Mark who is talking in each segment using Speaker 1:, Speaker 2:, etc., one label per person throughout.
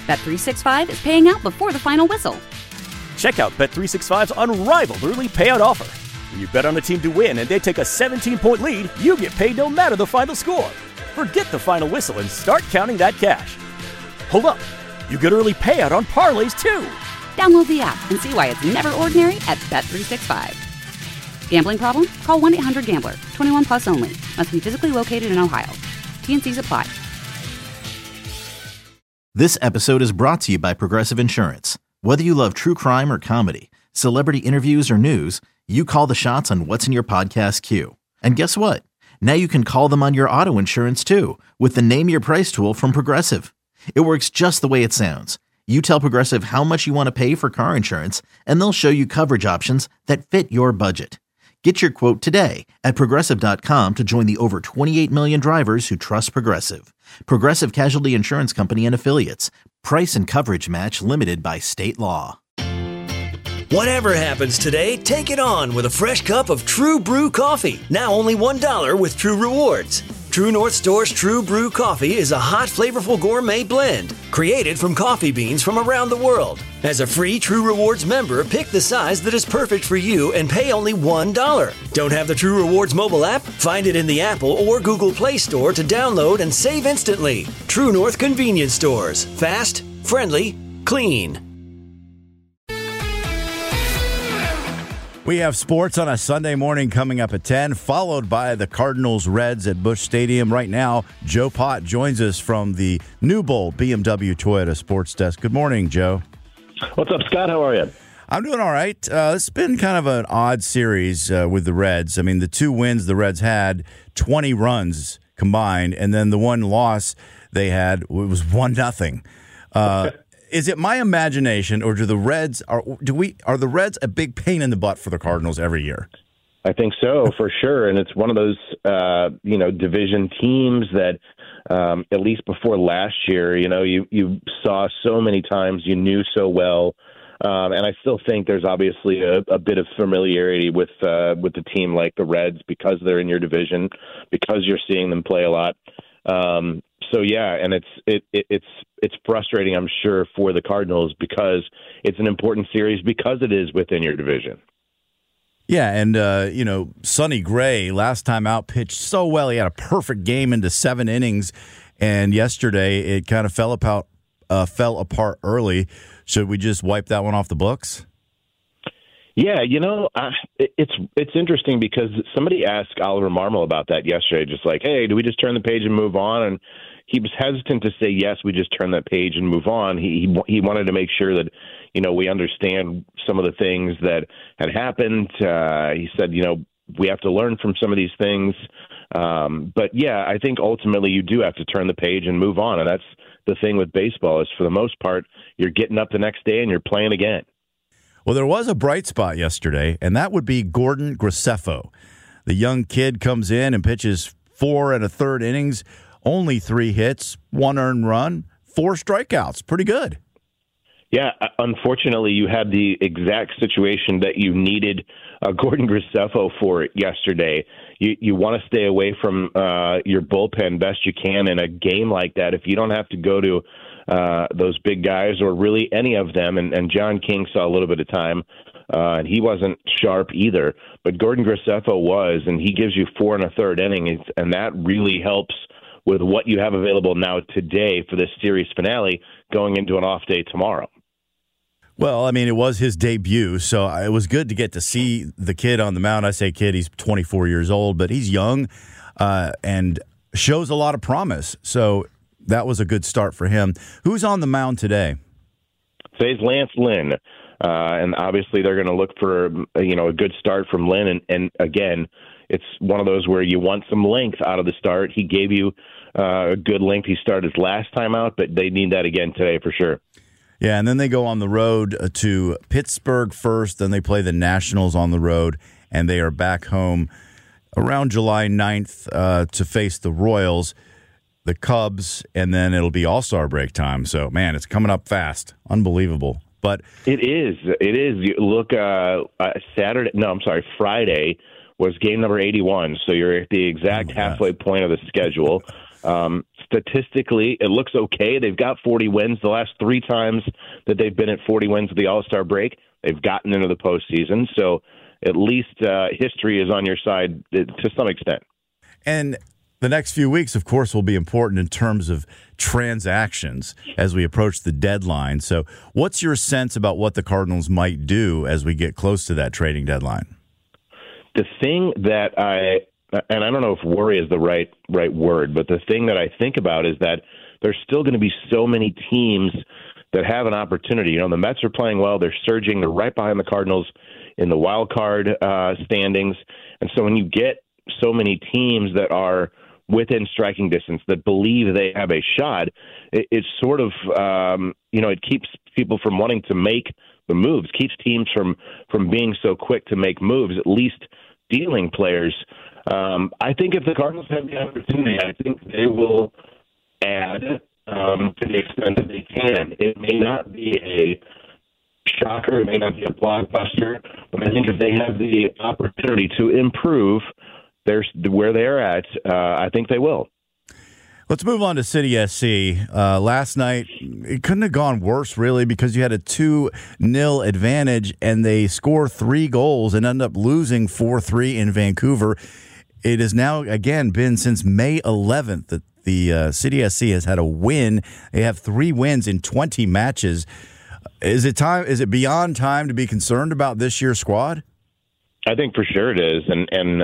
Speaker 1: Bet365 is paying out before the final whistle.
Speaker 2: Check out Bet365's unrivaled early payout offer. When you bet on a team to win and they take a 17-point lead, you get paid no matter the final score. Forget the final whistle and start counting that cash. Hold up. You get early payout on parlays, too.
Speaker 1: Download the app and see why it's never ordinary at Bet365. Gambling problem? Call 1-800-GAMBLER. 21 plus only. Must be physically located in Ohio. T&Cs apply.
Speaker 3: This episode is brought to you by Progressive Insurance. Whether you love true crime or comedy, celebrity interviews or news, you call the shots on what's in your podcast queue. And guess what? Now you can call them on your auto insurance too with the Name Your Price tool from Progressive. It works just the way it sounds. You tell Progressive how much you want to pay for car insurance, and they'll show you coverage options that fit your budget. Get your quote today at Progressive.com to join the over 28 million drivers who trust Progressive. Progressive Casualty Insurance Company and Affiliates. Price and coverage match limited by state law.
Speaker 4: Whatever happens today, take it on with a fresh cup of True Brew coffee. Now only $1 with True Rewards. True North Store's True Brew coffee is a hot, flavorful gourmet blend created from coffee beans from around the world. As a free True Rewards member, pick the size that is perfect for you and pay only $1. Don't have the True Rewards mobile app? Find it in the Apple or Google Play Store to download and save instantly. True North Convenience Stores. Fast, friendly, clean.
Speaker 5: We have sports on a Sunday morning coming up at 10, followed by the Cardinals-Reds at Busch Stadium. Right now, Joe Pott joins us from the New Bowl BMW Toyota Sports Desk. Good morning, Joe.
Speaker 6: What's up, Scott? How are you?
Speaker 5: I'm doing all right. It's been kind of an odd series with the Reds. I mean, the two wins the Reds had, 20 runs combined, and then the one loss they had, it was 1-0. Is it my imagination, or do the Reds are the Reds a big pain in the butt for the Cardinals every year?
Speaker 6: I think so, for sure, and it's one of those division teams that at least before last year, you saw so many times, you knew so well, and I still think there's obviously a bit of familiarity with the team like the Reds because they're in your division, because you're seeing them play a lot. So yeah, and it's frustrating, I'm sure, for the Cardinals because it's an important series because it is within your division.
Speaker 5: Yeah, and Sonny Gray last time out pitched so well. He had a perfect game into 7 innings, and yesterday it kind of fell apart early. Should we just wipe that one off the books?
Speaker 6: Yeah, it's interesting because somebody asked Oliver Marmol about that yesterday, just like, hey, do we just turn the page and move on? And he was hesitant to say, yes, we just turn that page and move on. He wanted to make sure that, we understand some of the things that had happened. He said, we have to learn from some of these things. But, yeah, I think ultimately you do have to turn the page and move on. And that's the thing with baseball is for the most part, you're getting up the next day and you're playing again.
Speaker 5: Well, there was a bright spot yesterday, and that would be Gordon Graceffo. The young kid comes in and pitches 4 1/3 innings, only 3 hits, 1 earned run, 4 strikeouts. Pretty good.
Speaker 6: Yeah, unfortunately, you had the exact situation that you needed Gordon Graceffo for yesterday. You want to stay away from your bullpen best you can in a game like that. If you don't have to go to those big guys or really any of them, and John King saw a little bit of time, and he wasn't sharp either, but Gordon Graceffo was, and he gives you 4 1/3 innings, and that really helps with what you have available now today for this series finale going into an off day tomorrow.
Speaker 5: Well, I mean, it was his debut, so it was good to get to see the kid on the mound. I say kid, he's 24 years old, but he's young and shows a lot of promise. So that was a good start for him. Who's on the mound today?
Speaker 6: Today's Lance Lynn, and obviously they're going to look for a good start from Lynn. And again, it's one of those where you want some length out of the start. He gave you a good length. He started his last time out, but they need that again today for sure.
Speaker 5: Yeah, and then they go on the road to Pittsburgh first, then they play the Nationals on the road, and they are back home around July 9th to face the Royals, the Cubs, and then it'll be All-Star break time. So, man, it's coming up fast. Unbelievable. But
Speaker 6: It is. You look, Friday was game number 81, so you're at the exact halfway point of the schedule. statistically, it looks okay. They've got 40 wins. The last 3 times that they've been at 40 wins at the All-Star break, they've gotten into the postseason. So at least history is on your side to some extent.
Speaker 5: And the next few weeks, of course, will be important in terms of transactions as we approach the deadline. So what's your sense about what the Cardinals might do as we get close to that trading deadline?
Speaker 6: The thing that and I don't know if worry is the right word, but the thing that I think about is that there's still going to be so many teams that have an opportunity. You know, the Mets are playing well. They're surging. They're right behind the Cardinals in the wild card standings. And so when you get so many teams that are within striking distance that believe they have a shot, it's sort of, it keeps people from wanting to make the moves, keeps teams from being so quick to make moves, at least dealing players. I think if the Cardinals have the opportunity, I think they will add to the extent that they can. It may not be a shocker, it may not be a blockbuster, but I think if they have the opportunity to improve where they're at, I think they will.
Speaker 5: Let's move on to City SC. Last night, it couldn't have gone worse, really, because you had a 2-0 advantage, and they score 3 goals and end up losing 4-3 in Vancouver. It has now, again, been since May 11th that the City SC has had a win. They have 3 wins in 20 matches. Is it beyond time to be concerned about this year's squad?
Speaker 6: I think for sure it is, and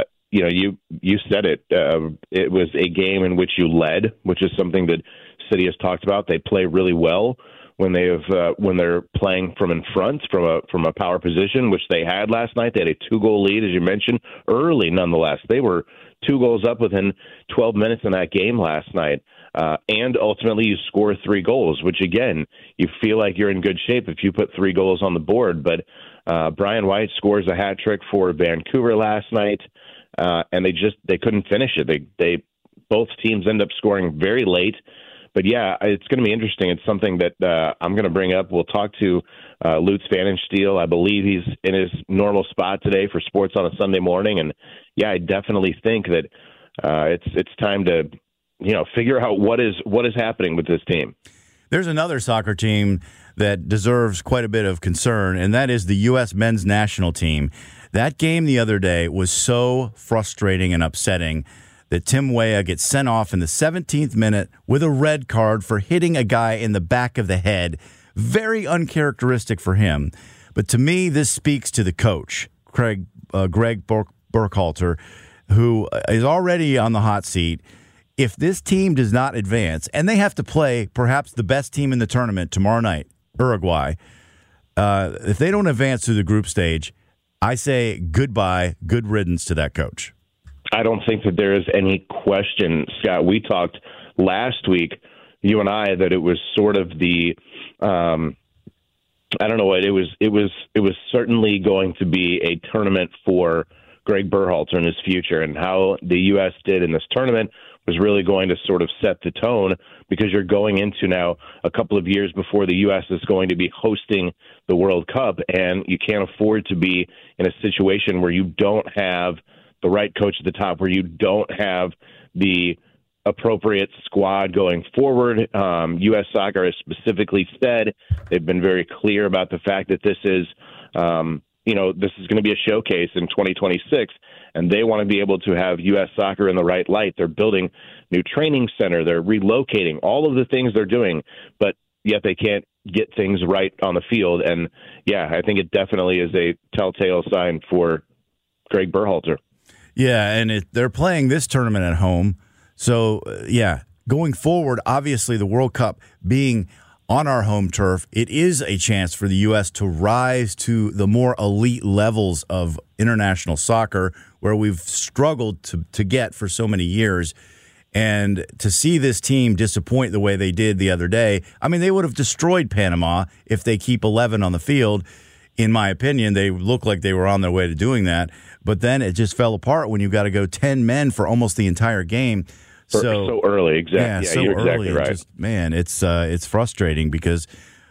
Speaker 6: you said it. It was a game in which you led, which is something that City has talked about. They play really well when they're playing from in front, from a power position, which they had last night. They had a 2-goal lead, as you mentioned, early nonetheless. They were 2 goals up within 12 minutes in that game last night. And ultimately you score 3 goals, which again, you feel like you're in good shape if you put 3 goals on the board. But Brian White scores a hat trick for Vancouver last night. And they couldn't finish it. They both teams end up scoring very late. But yeah, it's going to be interesting. It's something that I'm going to bring up. We'll talk to Lutz Pfannenstiel. I believe he's in his normal spot today for Sports on a Sunday morning. And yeah, I definitely think that it's time to figure out what is happening with this team.
Speaker 5: There's another soccer team that deserves quite a bit of concern, and that is the U.S. men's national team. That game the other day was so frustrating and upsetting that Tim Weah gets sent off in the 17th minute with a red card for hitting a guy in the back of the head. Very uncharacteristic for him. But to me, this speaks to the coach, Greg Burkhalter, who is already on the hot seat. If this team does not advance, and they have to play perhaps the best team in the tournament tomorrow night, Uruguay, if they don't advance through the group stage, I say goodbye, good riddance to that coach.
Speaker 6: I don't think that there is any question, Scott. We talked last week, you and I, that it was sort of the, I don't know what it was. It was certainly going to be a tournament for Greg Berhalter in his future, and how the U.S. did in this tournament was really going to sort of set the tone, because you're going into now a couple of years before the U.S. is going to be hosting the World Cup, and you can't afford to be in a situation where you don't have the right coach at the top, where you don't have the appropriate squad going forward. U.S. Soccer has specifically said, they've been very clear about the fact that this is, this is going to be a showcase in 2026, and they want to be able to have U.S. Soccer in the right light. They're building new training center. They're relocating, all of the things they're doing, but yet they can't get things right on the field. And yeah, I think it definitely is a telltale sign for Greg Berhalter.
Speaker 5: Yeah, and they're playing this tournament at home. So, going forward, obviously the World Cup being on our home turf, it is a chance for the U.S. to rise to the more elite levels of international soccer, where we've struggled to get for so many years. And to see this team disappoint the way they did the other day, I mean, they would have destroyed Panama if they keep 11 on the field. In my opinion, they look like they were on their way to doing that. But then it just fell apart when you got to go 10 men for almost the entire game.
Speaker 6: So early, exactly.
Speaker 5: Yeah, so
Speaker 6: you're
Speaker 5: early.
Speaker 6: Exactly right.
Speaker 5: It's frustrating because,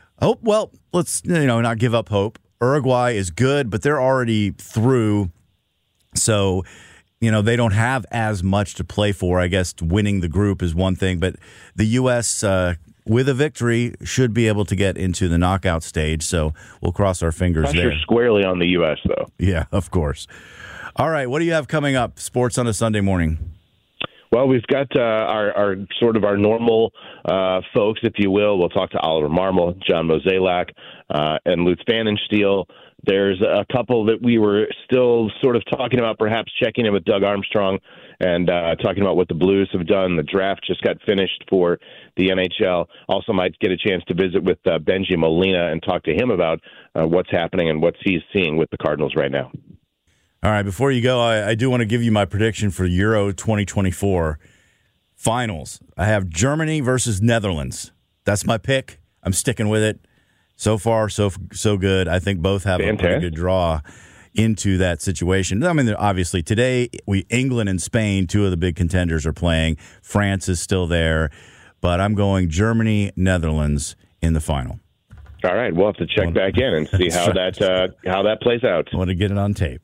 Speaker 5: let's not give up hope. Uruguay is good, but they're already through. So they don't have as much to play for. I guess winning the group is one thing, but the U.S., with a victory, should be able to get into the knockout stage. So we'll cross our fingers there.
Speaker 6: Pressure squarely on the U.S., though.
Speaker 5: Yeah, of course. All right, what do you have coming up? Sports on a Sunday morning.
Speaker 6: Well, we've got our normal folks, if you will. We'll talk to Oliver Marmol, John Mozeliak, and Lutz Pfannenstiel. There's a couple that we were still sort of talking about, perhaps checking in with Doug Armstrong and talking about what the Blues have done. The draft just got finished for the NHL. Also might get a chance to visit with Benji Molina and talk to him about what's happening and what he's seeing with the Cardinals right now.
Speaker 5: All right, before you go, I do want to give you my prediction for Euro 2024 finals. I have Germany versus Netherlands. That's my pick. I'm sticking with it. So far, so good. I think both have a pretty good draw into that situation. I mean, obviously, today, England and Spain, two of the big contenders, are playing. France is still there. But I'm going Germany, Netherlands in the final.
Speaker 6: All right, we'll have to check back in and see how that plays out.
Speaker 5: I want to get it on tape.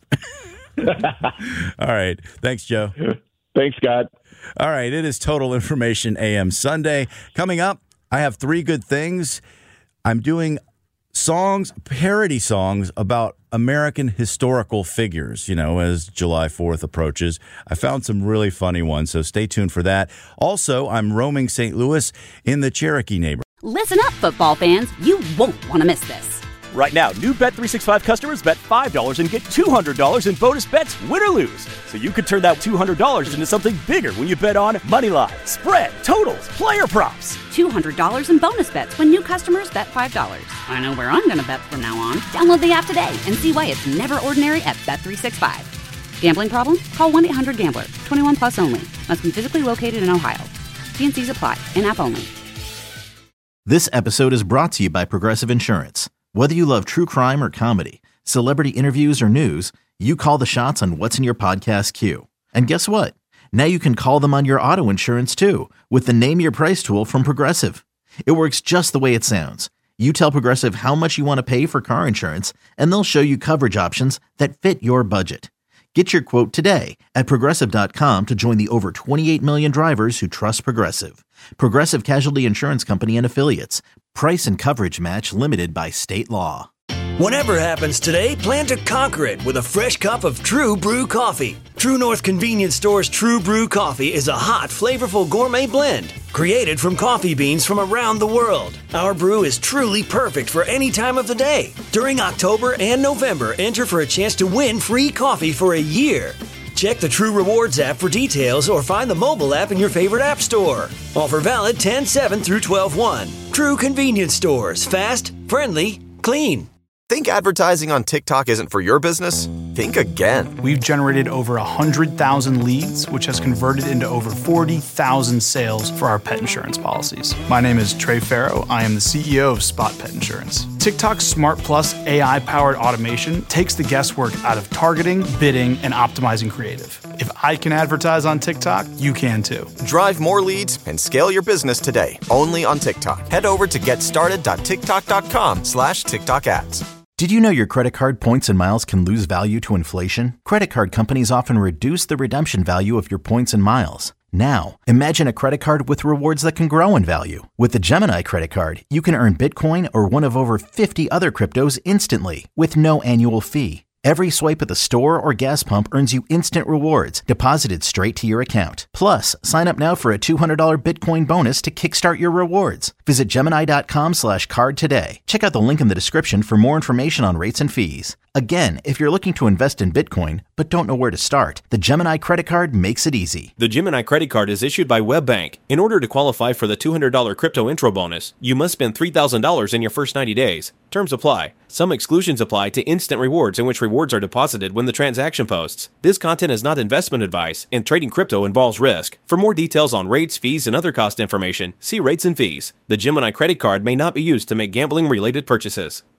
Speaker 5: All right. Thanks, Joe.
Speaker 6: Thanks, Scott.
Speaker 5: All right, it is Total Information AM Sunday. Coming up, I have 3 good things. I'm doing parody songs about American historical figures, as July 4th approaches. I found some really funny ones, so stay tuned for that. Also, I'm roaming St. Louis in the Cherokee neighborhood.
Speaker 1: Listen up, football fans. You won't want to miss this.
Speaker 2: Right now, new Bet365 customers bet $5 and get $200 in bonus bets, win or lose. So you could turn that $200 into something bigger when you bet on money line, spread, totals, player props.
Speaker 1: $200 in bonus bets when new customers bet $5. I know where I'm going to bet from now on. Download the app today and see why it's never ordinary at Bet365. Gambling problem? Call 1-800-GAMBLER. 21 plus only. Must be physically located in Ohio. T&Cs apply. In-app only.
Speaker 3: This episode is brought to you by Progressive Insurance. Whether you love true crime or comedy, celebrity interviews or news, you call the shots on what's in your podcast queue. And guess what? Now you can call them on your auto insurance too with the Name Your Price tool from Progressive. It works just the way it sounds. You tell Progressive how much you want to pay for car insurance, and they'll show you coverage options that fit your budget. Get your quote today at Progressive.com to join the over 28 million drivers who trust Progressive. Progressive Casualty Insurance Company and Affiliates. Price and coverage match limited by state law.
Speaker 4: Whatever happens today, plan to conquer it with a fresh cup of True Brew coffee. True North Convenience Store's True Brew coffee is a hot, flavorful gourmet blend created from coffee beans from around the world. Our brew is truly perfect for any time of the day. During October and November, enter for a chance to win free coffee for a year. Check the True Rewards app for details or find the mobile app in your favorite app store. Offer valid 10/7 through 12/1. True Convenience Stores. Fast, friendly, clean.
Speaker 7: Think advertising on TikTok isn't for your business? Think again.
Speaker 8: We've generated over 100,000 leads, which has converted into over 40,000 sales for our pet insurance policies. My name is Trey Farrow. I am the CEO of Spot Pet Insurance. TikTok's Smart Plus AI-powered automation takes the guesswork out of targeting, bidding, and optimizing creative. If I can advertise on TikTok, you can too.
Speaker 7: Drive more leads and scale your business today, only on TikTok. Head over to getstarted.tiktok.com/TikTok ads.
Speaker 3: Did you know your credit card points and miles can lose value to inflation? Credit card companies often reduce the redemption value of your points and miles. Now, imagine a credit card with rewards that can grow in value. With the Gemini credit card, you can earn Bitcoin or one of over 50 other cryptos instantly with no annual fee. Every swipe at the store or gas pump earns you instant rewards deposited straight to your account. Plus, sign up now for a $200 Bitcoin bonus to kickstart your rewards. Visit Gemini.com/card today. Check out the link in the description for more information on rates and fees. Again, if you're looking to invest in Bitcoin but don't know where to start, the Gemini credit card makes it easy.
Speaker 9: The Gemini credit card is issued by WebBank. In order to qualify for the $200 crypto intro bonus, you must spend $3,000 in your first 90 days. Terms apply. Some exclusions apply to instant rewards in which rewards are deposited when the transaction posts. This content is not investment advice, and trading crypto involves risk. For more details on rates, fees, and other cost information, see rates and fees. The Gemini credit card may not be used to make gambling-related purchases.